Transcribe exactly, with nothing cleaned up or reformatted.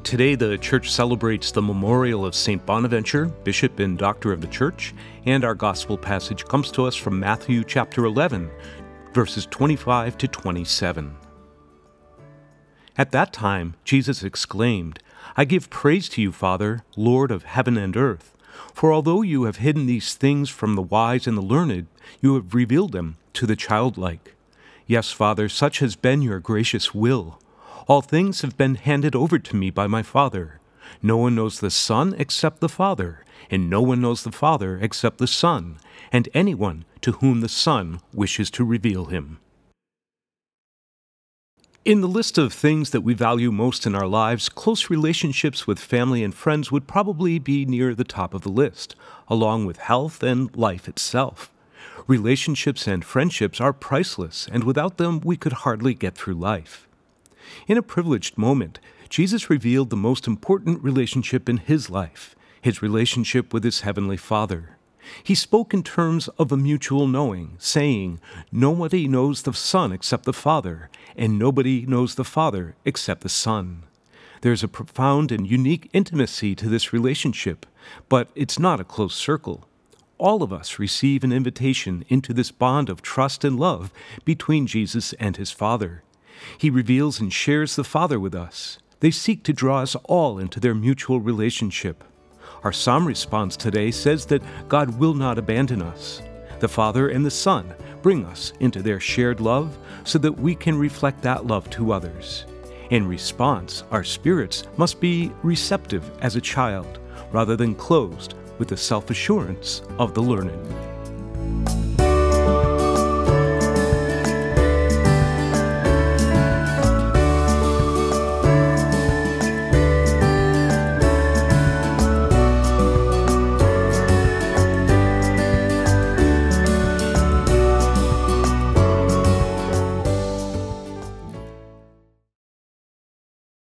Today, the Church celebrates the memorial of Saint Bonaventure, Bishop and Doctor of the Church, and our Gospel passage comes to us from Matthew chapter eleven, verses twenty-five to twenty-seven. At that time, Jesus exclaimed, "I give praise to you, Father, Lord of heaven and earth, for although you have hidden these things from the wise and the learned, you have revealed them to the childlike. Yes, Father, such has been your gracious will. All things have been handed over to me by my Father. No one knows the Son except the Father, and no one knows the Father except the Son, and anyone to whom the Son wishes to reveal him." In the list of things that we value most in our lives, close relationships with family and friends would probably be near the top of the list, along with health and life itself. Relationships and friendships are priceless, and without them we could hardly get through life. In a privileged moment, Jesus revealed the most important relationship in his life, his relationship with his heavenly Father. He spoke in terms of a mutual knowing, saying, "Nobody knows the Son except the Father, and nobody knows the Father except the Son." There's a profound and unique intimacy to this relationship, but it's not a close circle. All of us receive an invitation into this bond of trust and love between Jesus and his Father. He reveals and shares the Father with us. They seek to draw us all into their mutual relationship. Our psalm response today says that God will not abandon us. The Father and the Son bring us into their shared love so that we can reflect that love to others. In response, our spirits must be receptive as a child, rather than closed with the self-assurance of the learned.